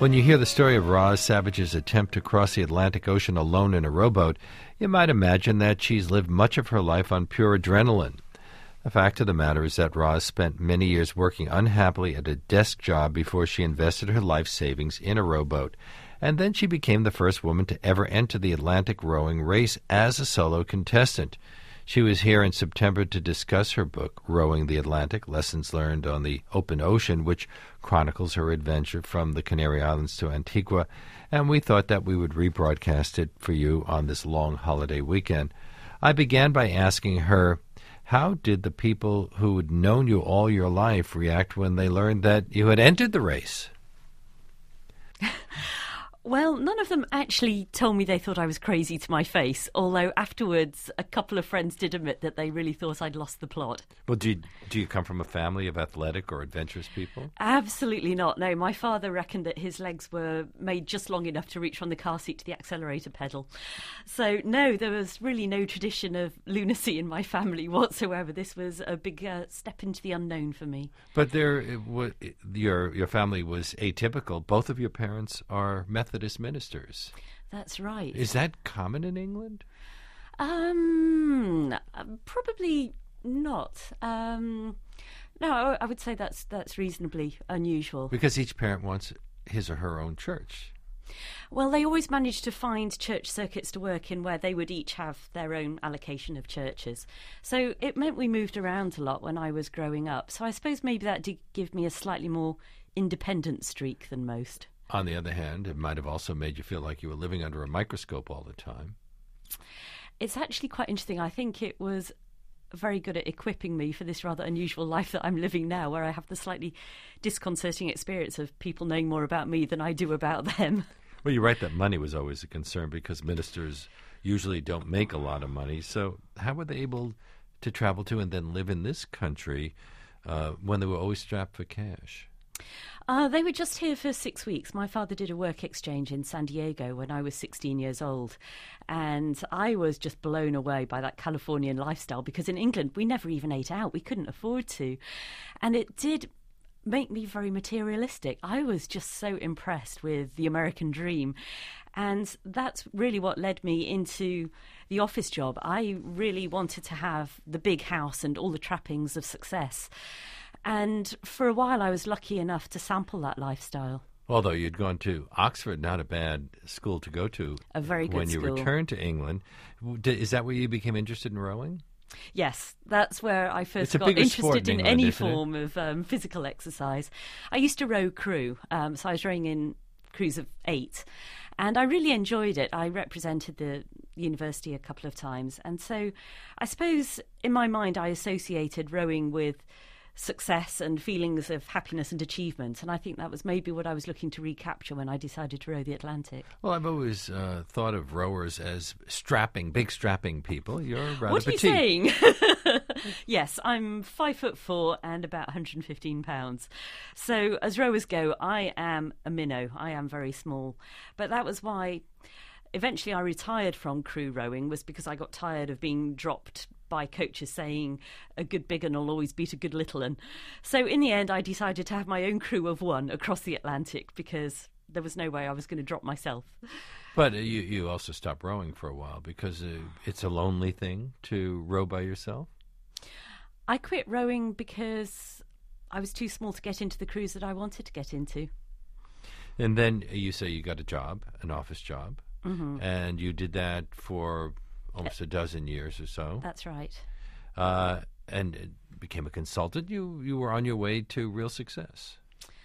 When you hear the story of Roz Savage's attempt to cross the Atlantic Ocean alone in a rowboat, you might imagine that she's lived much of her life on pure adrenaline. The fact of the matter is that Roz spent many years working unhappily at a desk job before she invested her life savings in a rowboat, and then she became the first woman to ever enter the Atlantic rowing race as a solo contestant. She was here in September to discuss her book, Rowing the Atlantic, Lessons Learned on the Open Ocean, which chronicles her adventure from the Canary Islands to Antigua, and we thought that we would rebroadcast it for you on this long holiday weekend. I began by asking her, how did the people who had known you all your life react when they learned that you had entered the race? Well, none of them actually told me they thought I was crazy to my face, although afterwards a couple of friends did admit that they really thought I'd lost the plot. Well, do you come from a family of athletic or adventurous people? Absolutely not, no. My father reckoned that his legs were made just long enough to reach from the car seat to the accelerator pedal. So, no, there was really no tradition of lunacy in my family whatsoever. This was a big step into the unknown for me. But your family was atypical. Both of your parents are Methodist ministers. That's right. Is that common in England? Probably not. No, I would say that's reasonably unusual. Because each parent wants his or her own church. Well, they always managed to find church circuits to work in where they would each have their own allocation of churches. So it meant we moved around a lot when I was growing up. So I suppose maybe that did give me a slightly more independent streak than most. On the other hand, it might have also made you feel like you were living under a microscope all the time. It's actually quite interesting. I think it was very good at equipping me for this rather unusual life that I'm living now, where I have the slightly disconcerting experience of people knowing more about me than I do about them. Well, you're right that money was always a concern because ministers usually don't make a lot of money. So how were they able to travel to and then live in this country when they were always strapped for cash? They were just here for 6 weeks. My father did a work exchange in San Diego when I was 16 years old. And I was just blown away by that Californian lifestyle because in England, we never even ate out. We couldn't afford to. And it did make me very materialistic. I was just so impressed with the American dream. And that's really what led me into the office job. I really wanted to have the big house and all the trappings of success. And for a while, I was lucky enough to sample that lifestyle. Although you'd gone to Oxford, not a bad school to go to. A very good when school. When you returned to England. Is that where you became interested in rowing? Yes, that's where I first got interested in England, any form of physical exercise. I used to row crew, so I was rowing in crews of 8. And I really enjoyed it. I represented the university a couple of times. And so I suppose in my mind I associated rowing with success and feelings of happiness and achievement, and I think that was maybe what I was looking to recapture when I decided to row the Atlantic. Well, I've always thought of rowers as big strapping people. You're rather What are petite. You saying? Yes, I'm 5'4" and about 115 pounds. So as rowers go, I am a minnow. I am very small, but that was why eventually I retired from crew rowing, was because I got tired of being dropped by coaches saying a good big un will always beat a good little un. So in the end, I decided to have my own crew of 1 across the Atlantic because there was no way I was going to drop myself. But you also stopped rowing for a while because it's a lonely thing to row by yourself? I quit rowing because I was too small to get into the crews that I wanted to get into. And then you say you got a job, an office job, and you did that for almost a dozen years or so. That's right. And became a consultant. You were on your way to real success.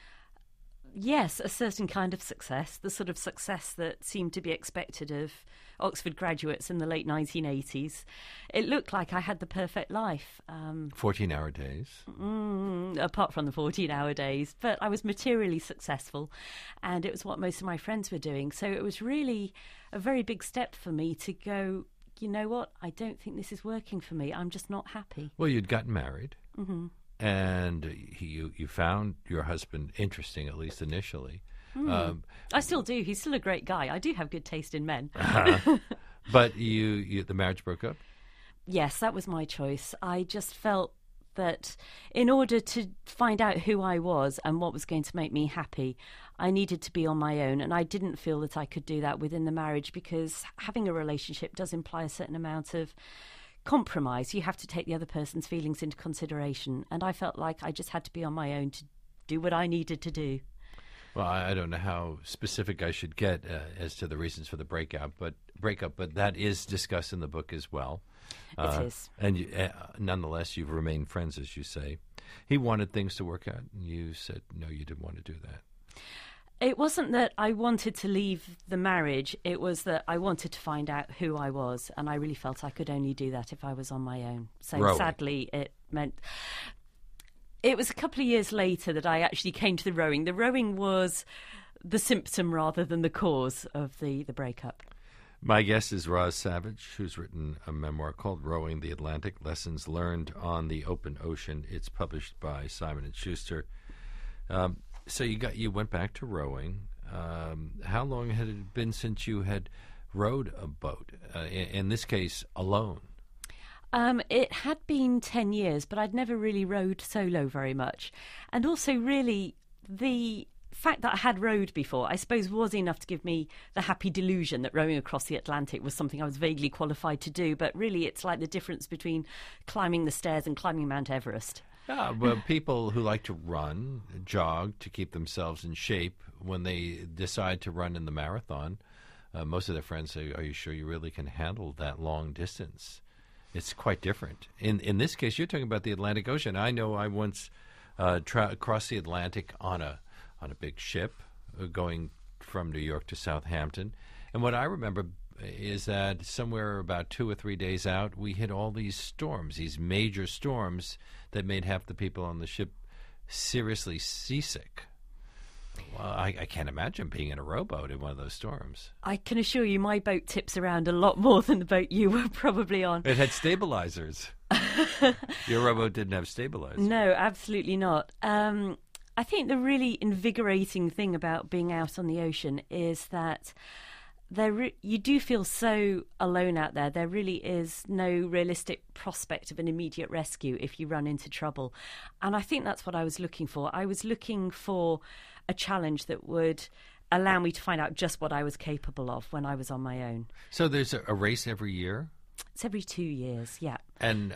Yes, a certain kind of success, the sort of success that seemed to be expected of Oxford graduates in the late 1980s. It looked like I had the perfect life. 14-hour days. Apart from the 14-hour days. But I was materially successful, and it was what most of my friends were doing. So it was really a very big step for me to go, you know what, I don't think this is working for me. I'm just not happy. Well, you'd gotten married. And you found your husband interesting, at least initially. I still do. He's still a great guy. I do have good taste in men. But the marriage broke up? Yes, that was my choice. I just felt that in order to find out who I was and what was going to make me happy, I needed to be on my own. And I didn't feel that I could do that within the marriage, because having a relationship does imply a certain amount of compromise. You have to take the other person's feelings into consideration. And I felt like I just had to be on my own to do what I needed to do. Well, I don't know how specific I should get as to the reasons for the breakup, but that is discussed in the book as well. It is. And nonetheless, you've remained friends, as you say. He wanted things to work out, and you said, no, you didn't want to do that. It wasn't that I wanted to leave the marriage. It was that I wanted to find out who I was, and I really felt I could only do that if I was on my own. So Rowing. Sadly, it meant... It was a couple of years later that I actually came to the rowing. The rowing was the symptom rather than the cause of the breakup. My guest is Roz Savage, who's written a memoir called Rowing the Atlantic, Lessons Learned on the Open Ocean. It's published by Simon & Schuster. So you went back to rowing. How long had it been since you had rowed a boat, in this case, alone? It had been 10 years, but I'd never really rowed solo very much. And also, really, the fact that I had rowed before, I suppose, was enough to give me the happy delusion that rowing across the Atlantic was something I was vaguely qualified to do. But really, it's like the difference between climbing the stairs and climbing Mount Everest. Yeah, well, people who like to run, jog to keep themselves in shape, when they decide to run in the marathon, most of their friends say, are you sure you really can handle that long distance? It's quite different. In this case, you're talking about the Atlantic Ocean. I know I once crossed the Atlantic on a big ship going from New York to Southampton. And what I remember is that somewhere about 2 or 3 days out, we hit all these storms, these major storms that made half the people on the ship seriously seasick. Well, I can't imagine being in a rowboat in one of those storms. I can assure you my boat tips around a lot more than the boat you were probably on. It had stabilizers. Your rowboat didn't have stabilizers. No, absolutely not. I think the really invigorating thing about being out on the ocean is that you do feel so alone out there. There really is no realistic prospect of an immediate rescue if you run into trouble. And I think that's what I was looking for. I was looking for a challenge that would allow me to find out just what I was capable of when I was on my own. So there's a race every year? It's every 2 years, yeah. And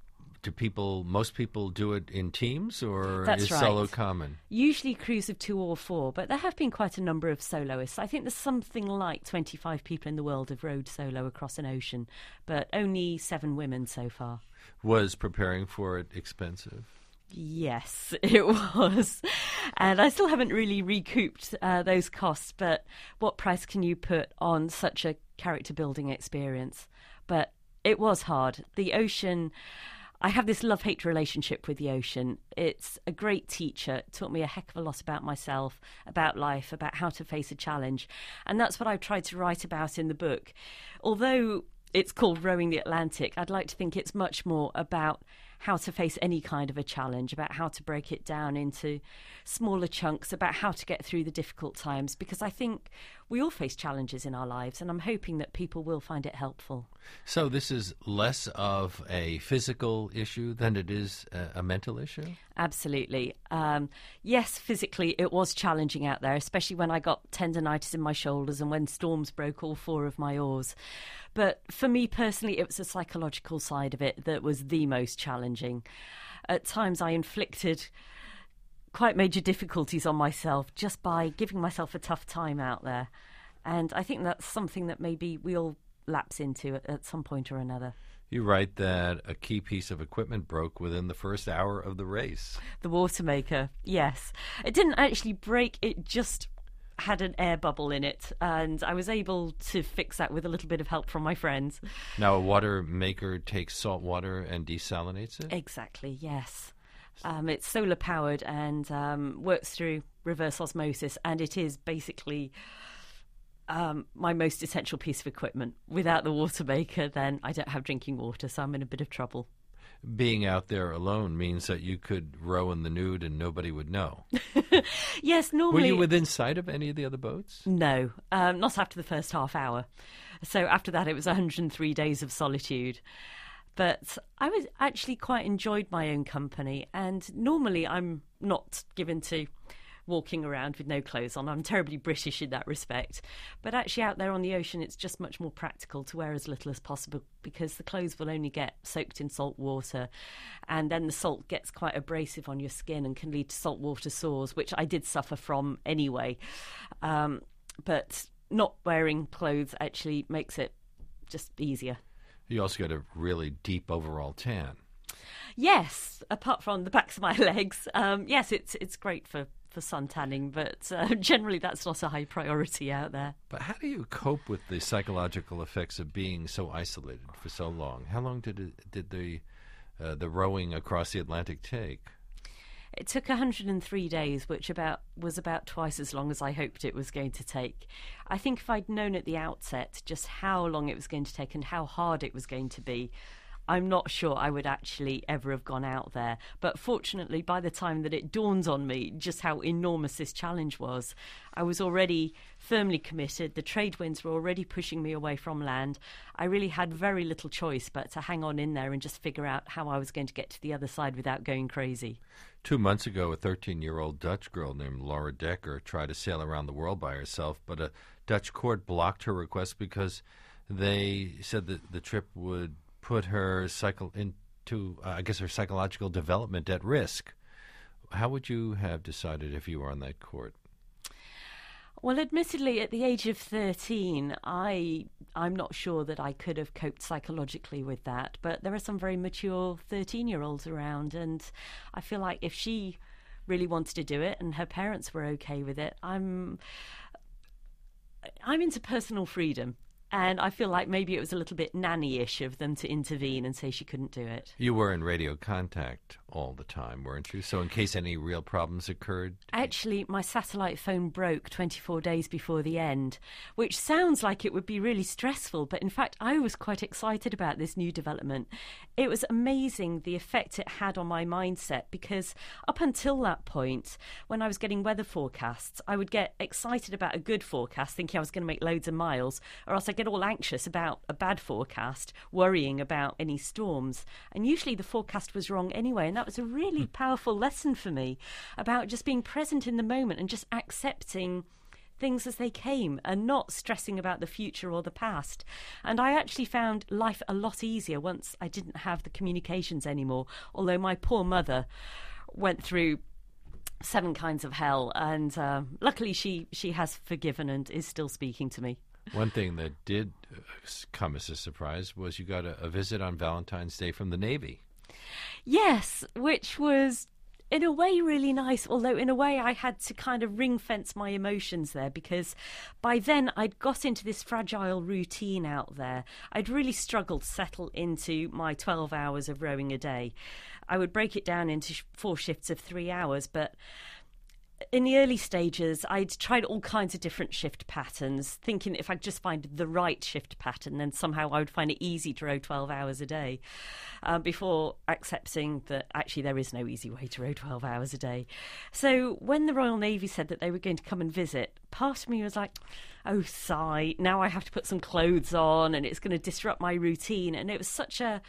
most people do it in teams, or That's is right. solo common? Usually crews of 2 or 4, but there have been quite a number of soloists. I think there's something like 25 people in the world have rowed solo across an ocean, but only 7 women so far. Was preparing for it expensive? Yes, it was. And I still haven't really recouped those costs, but what price can you put on such a character-building experience? But it was hard. The ocean... I have this love-hate relationship with the ocean. It's a great teacher. It taught me a heck of a lot about myself, about life, about how to face a challenge. And that's what I've tried to write about in the book. Although it's called Rowing the Atlantic, I'd like to think it's much more about how to face any kind of a challenge, about how to break it down into smaller chunks, about how to get through the difficult times, because I think we all face challenges in our lives, and I'm hoping that people will find it helpful. So this is less of a physical issue than it is a mental issue? Absolutely. Yes, physically it was challenging out there, especially when I got tendinitis in my shoulders and when storms broke all 4 of my oars. But for me personally, it was the psychological side of it that was the most challenging. At times I inflicted quite major difficulties on myself just by giving myself a tough time out there. And I think that's something that maybe we all lapse into at some point or another. You write that a key piece of equipment broke within the first hour of the race. The water maker, yes. It didn't actually break, it just had an air bubble in it, and I was able to fix that with a little bit of help from my friends. Now, a water maker takes salt water and desalinates it? Exactly, yes. It's solar powered and works through reverse osmosis, and it is basically my most essential piece of equipment. Without the water maker, then I don't have drinking water, so I'm in a bit of trouble. Being out there alone means that you could row in the nude and nobody would know. Yes, normally... Were you within sight of any of the other boats? No, not after the first half hour. So after that, it was 103 days of solitude. But I was actually quite enjoyed my own company, and normally I'm not given to walking around with no clothes on. I'm terribly British in that respect. But actually out there on the ocean, it's just much more practical to wear as little as possible, because the clothes will only get soaked in salt water, and then the salt gets quite abrasive on your skin and can lead to saltwater sores, which I did suffer from anyway. But not wearing clothes actually makes it just easier. You also got a really deep overall tan. Yes, apart from the backs of my legs. Yes, it's great for sun tanning, but generally that's not a high priority out there. But how do you cope with the psychological effects of being so isolated for so long? How long did the rowing across the Atlantic take? It took 103 days, which was about twice as long as I hoped it was going to take. I think if I'd known at the outset just how long it was going to take and how hard it was going to be, I'm not sure I would actually ever have gone out there. But fortunately, by the time that it dawned on me just how enormous this challenge was, I was already firmly committed. The trade winds were already pushing me away from land. I really had very little choice but to hang on in there and just figure out how I was going to get to the other side without going crazy. 2 months ago, a 13-year-old Dutch girl named Laura Decker tried to sail around the world by herself, but a Dutch court blocked her request because they said that the trip would put her her psychological development at risk. How would you have decided if you were on that court? Well, admittedly, at the age of 13, I'm not sure that I could have coped psychologically with that. But there are some very mature 13-year-olds around, and I feel like if she really wanted to do it and her parents were okay with it, I'm into personal freedom. And I feel like maybe it was a little bit nanny-ish of them to intervene and say she couldn't do it. You were in radio contact all the time, weren't you? So in case any real problems occurred? Actually, my satellite phone broke 24 days before the end, which sounds like it would be really stressful, but in fact I was quite excited about this new development. It was amazing the effect it had on my mindset, because up until that point, when I was getting weather forecasts, I would get excited about a good forecast, thinking I was going to make loads of miles, or else I get all anxious about a bad forecast, worrying about any storms. And usually the forecast was wrong anyway, and that was a really powerful lesson for me about just being present in the moment and just accepting things as they came and not stressing about the future or the past. And I actually found life a lot easier once I didn't have the communications anymore, although my poor mother went through 7 kinds of hell, and luckily she has forgiven and is still speaking to me. One thing that did come as a surprise was you got a visit on Valentine's Day from the Navy. Yes, which was in a way really nice, although in a way I had to kind of ring fence my emotions there, because by then I'd got into this fragile routine out there. I'd really struggled to settle into my 12 hours of rowing a day. I would break it down into 4 shifts of 3 hours, but in the early stages, I'd tried all kinds of different shift patterns, thinking if I could just find the right shift pattern, then somehow I would find it easy to row 12 hours a day, before accepting that actually there is no easy way to row 12 hours a day. So when the Royal Navy said that they were going to come and visit, part of me was like, oh, sigh, now I have to put some clothes on and it's going to disrupt my routine. And it was such a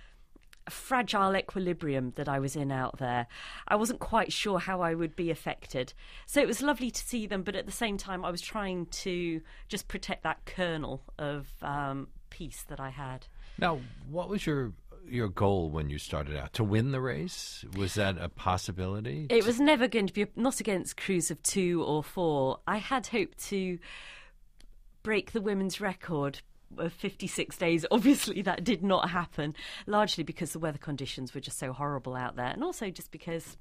fragile equilibrium that I was in out there. I wasn't quite sure how I would be affected. So it was lovely to see them, but at the same time I was trying to just protect that kernel of peace that I had. Now, what was your goal when you started out? To win the race? Was that a possibility? It was never going to be, not against crews of 2 or 4. I had hoped to break the women's record of 56 days. Obviously that did not happen, largely because the weather conditions were just so horrible out there, and also just because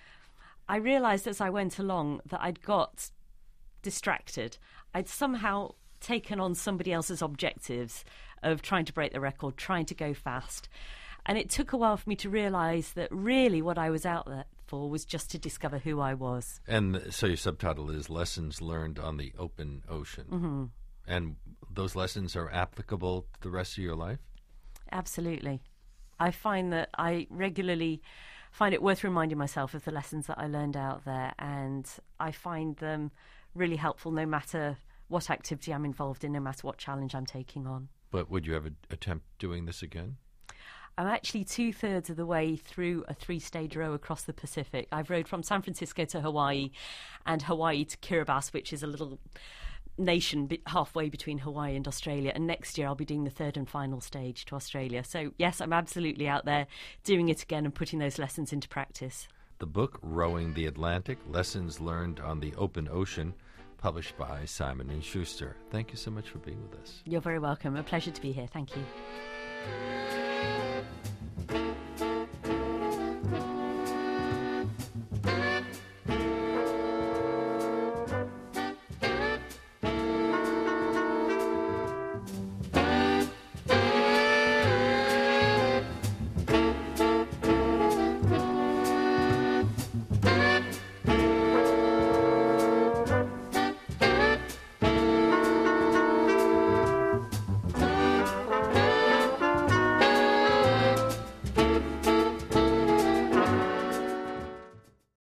I realised as I went along that I'd got distracted. I'd somehow taken on somebody else's objectives of trying to break the record, trying to go fast, and it took a while for me to realise that really what I was out there for was just to discover who I was. And so your subtitle is Lessons Learned on the Open Ocean. Mm-hmm. And those lessons are applicable to the rest of your life? Absolutely. I find that I regularly find it worth reminding myself of the lessons that I learned out there, and I find them really helpful no matter what activity I'm involved in, no matter what challenge I'm taking on. But would you ever attempt doing this again? I'm actually 2/3 of the way through a 3-stage row across the Pacific. I've rowed from San Francisco to Hawaii and Hawaii to Kiribati, which is a little nation halfway between Hawaii and Australia. And next year I'll be doing the 3rd and final stage to Australia. So yes, I'm absolutely out there doing it again and putting those lessons into practice. The book, Rowing the Atlantic, Lessons Learned on the Open Ocean, published by Simon & Schuster. Thank you so much for being with us. You're very welcome. A pleasure to be here. Thank you.